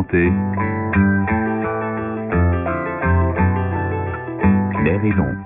santé. Les raisons.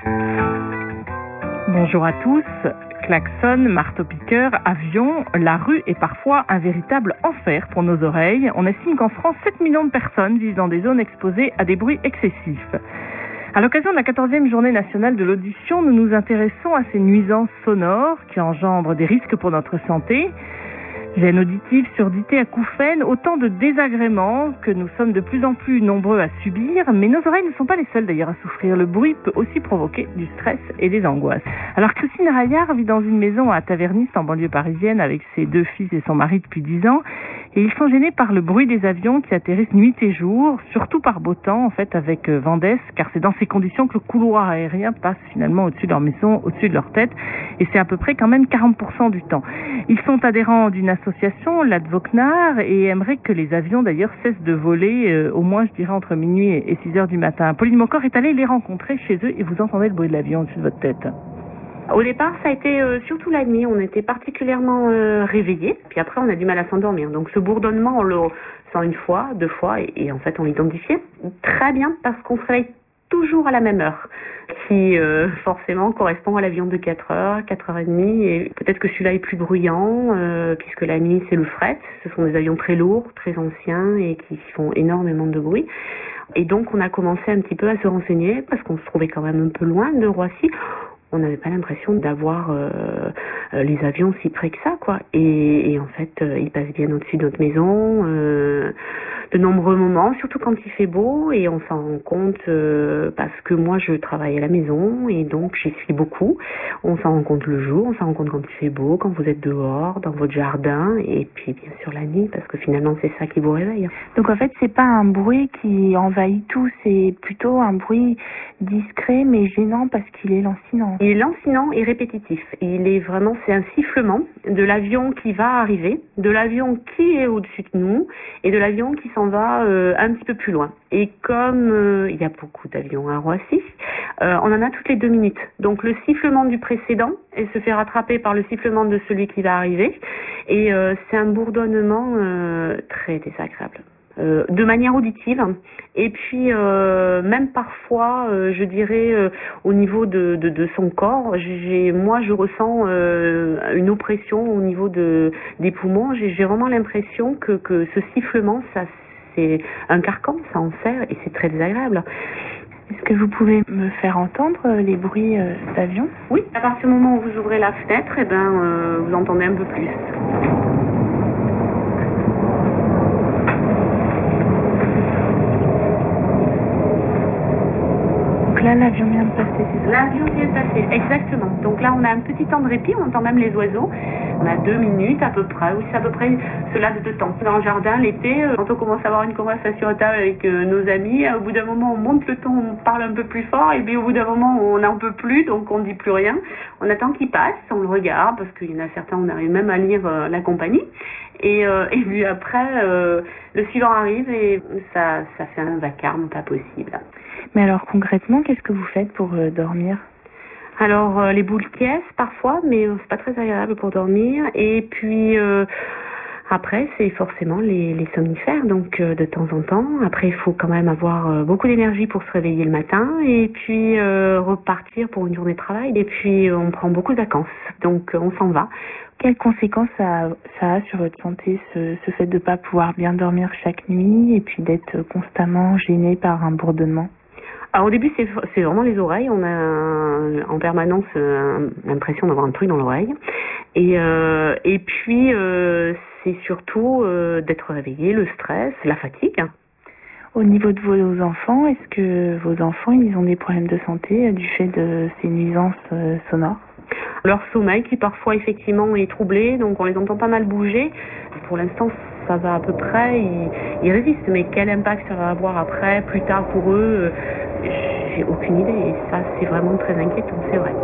Bonjour à tous. Klaxon, marteau-piqueur, avion, la rue est parfois un véritable enfer pour nos oreilles. On estime qu'en France, 7 millions de personnes vivent dans des zones exposées à des bruits excessifs. À l'occasion de la 14e journée nationale de l'audition, nous nous intéressons à ces nuisances sonores qui engendrent des risques pour notre santé. Gêne auditive, surdité, acouphènes, autant de désagréments que nous sommes de plus en plus nombreux à subir, mais nos oreilles ne sont pas les seules d'ailleurs à souffrir. Le bruit peut aussi provoquer du stress et des angoisses. Alors Christine Raillard vit dans une maison à Tavernis en banlieue parisienne avec ses 2 fils et son mari depuis 10 ans, et ils sont gênés par le bruit des avions qui atterrissent nuit et jour, surtout par beau temps en fait avec vent d'est, car c'est dans ces conditions que le couloir aérien passe finalement au-dessus de leur maison, au-dessus de leur tête, et c'est à peu près quand même 40% du temps. Ils sont adhérents d'une association, l'Advocnar, et aimeraient que les avions d'ailleurs cessent de voler au moins je dirais entre minuit et 6 heures du matin. Pauline Mocor est allée les rencontrer chez eux et vous entendez le bruit de l'avion au-dessus de votre tête. Au départ, ça a été surtout la nuit. On était particulièrement réveillés. Puis après, on a du mal à s'endormir. Donc ce bourdonnement, on le sent 1 fois, 2 fois, et en fait, on l'identifiait très bien parce qu'on se réveille toujours à la même heure, qui forcément correspond à l'avion de 4 heures, 4h30, et peut-être que celui-là est plus bruyant, puisque la nuit, c'est le fret. Ce sont des avions très lourds, très anciens, et qui font énormément de bruit. Et donc, on a commencé un petit peu à se renseigner, parce qu'on se trouvait quand même un peu loin de Roissy. On n'avait pas l'impression d'avoir les avions si près que ça, quoi. Et en fait, ils passent bien au-dessus de notre maison, de nombreux moments, surtout quand il fait beau, et on s'en rend compte parce que moi, je travaille à la maison, et donc j'y suis beaucoup. On s'en rend compte le jour, on s'en rend compte quand il fait beau, quand vous êtes dehors, dans votre jardin, et puis bien sûr la nuit, parce que finalement, c'est ça qui vous réveille. Donc en fait, c'est pas un bruit qui envahit tout, c'est plutôt un bruit discret mais gênant parce qu'il est lancinant. Il est lancinant et répétitif. Il est vraiment, c'est un sifflement de l'avion qui va arriver, de l'avion qui est au-dessus de nous et de l'avion qui s'en va un petit peu plus loin. Et comme il y a beaucoup d'avions à Roissy, on en a toutes les 2 minutes. Donc le sifflement du précédent, elle se fait rattraper par le sifflement de celui qui va arriver. Et c'est un bourdonnement très désagréable. De manière auditive, et puis même parfois, je dirais, au niveau de son corps, moi je ressens une oppression au niveau des poumons. J'ai vraiment l'impression que ce sifflement, ça c'est un carcan, ça en serre, et c'est très désagréable. Est-ce que vous pouvez me faire entendre les bruits d'avion? Oui, à partir du moment où vous ouvrez la fenêtre, eh ben, vous entendez un peu plus. Là, l'avion vient de passer, c'est ça? L'avion vient de passer, exactement. Donc là, on a un petit temps de répit, on entend même les oiseaux. On a 2 minutes à peu près, oui, c'est à peu près ce laps de temps. Dans le jardin, l'été, quand on commence à avoir une conversation à table avec nos amis, au bout d'un moment, on monte le ton, on parle un peu plus fort, et puis au bout d'un moment, on n'en peut plus, donc on ne dit plus rien. On attend qu'il passe, on le regarde, parce qu'il y en a certains, on arrive même à lire la compagnie. Et puis après, le suivant arrive, et ça fait un vacarme pas possible. Mais alors concrètement, qu'est-ce que vous faites pour dormir? Alors les boules qui caissent parfois, mais c'est pas très agréable pour dormir. Et puis après, c'est forcément les somnifères, donc de temps en temps. Après, il faut quand même avoir beaucoup d'énergie pour se réveiller le matin, et puis repartir pour une journée de travail. Et puis on prend beaucoup de vacances, donc on s'en va. Quelles conséquences ça a sur votre santé, ce fait de ne pas pouvoir bien dormir chaque nuit et puis d'être constamment gêné par un bourdonnement? Alors au début, c'est vraiment les oreilles. On a en permanence l'impression d'avoir un truc dans l'oreille. Et puis, c'est surtout d'être réveillé, le stress, la fatigue. Au niveau de vos enfants, est-ce que vos enfants, ils ont des problèmes de santé du fait de ces nuisances sonores? Leur sommeil qui parfois effectivement est troublé, donc on les entend pas mal bouger. Pour l'instant, ça va à peu près, ils résistent, mais quel impact ça va avoir après, plus tard pour eux, j'ai aucune idée, et ça c'est vraiment très inquiétant, c'est vrai.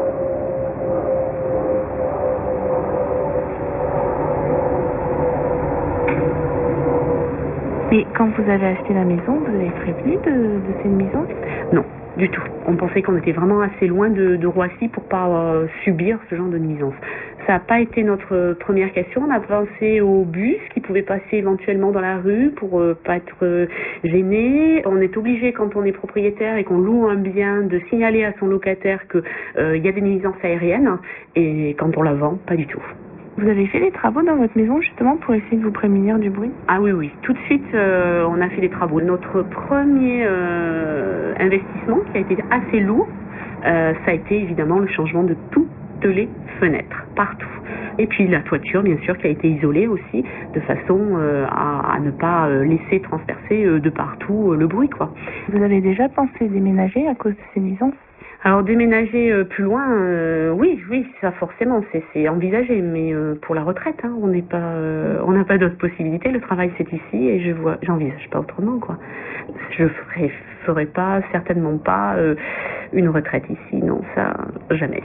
Et quand vous avez acheté la maison, vous avez prévenu de cette nuisance? Non, du tout. On pensait qu'on était vraiment assez loin de Roissy pour pas subir ce genre de nuisance. Ça n'a pas été notre première question. On a pensé aux bus qui pouvaient passer éventuellement dans la rue pour pas être gênés. On est obligé, quand on est propriétaire et qu'on loue un bien, de signaler à son locataire que y a des nuisances aériennes. Et quand on la vend, pas du tout. Vous avez fait des travaux dans votre maison justement pour essayer de vous prémunir du bruit? Ah oui, tout de suite on a fait des travaux. Notre premier investissement, qui a été assez lourd, ça a été évidemment le changement de toutes les fenêtres, partout. Et puis la toiture, bien sûr, qui a été isolée aussi, de façon à ne pas laisser transpercer de partout le bruit, quoi. Vous avez déjà pensé déménager à cause de ces nuisances? Alors déménager plus loin, oui, ça forcément, c'est envisagé, mais pour la retraite, hein, on n'a pas d'autre possibilité. Le travail c'est ici et j'envisage pas autrement, quoi. Je ferai pas, certainement pas une retraite ici, non, ça jamais.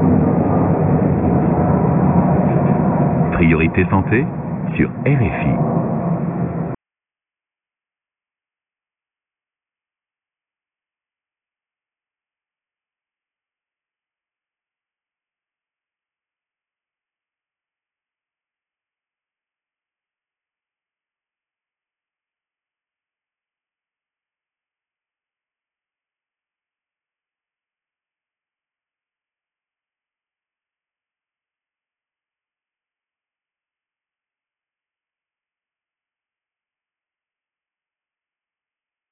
Priorité santé sur RFI.